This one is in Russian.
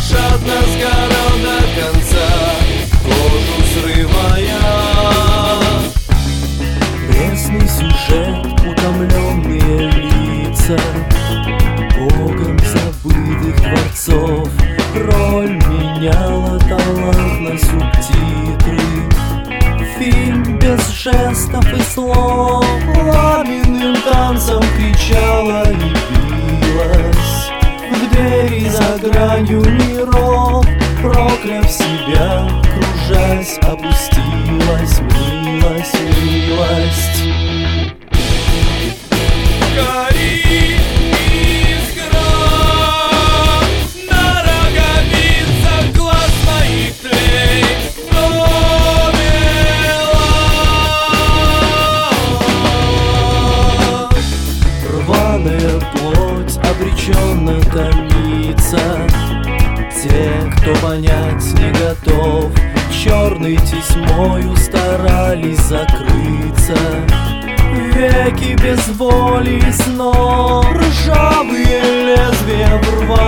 жадно сгорал до конца, кожу срывая. Пресный сюжет, утомленные лица богом забытых дворцов. Роль меняла талант на субтитры. Фильм без жестов и слов пламенным танцем кричала и билась в двери за гранью миров. Прокляв себя, кружась, опустилась, милость, милость. Горит искра на роговицах глаз моих тлей. Рваная плоть обреченно томится. Те, кто понять не готов, черной тесьмою старались закрыться. Веки без воли и снов, ржавые лезвия в рваных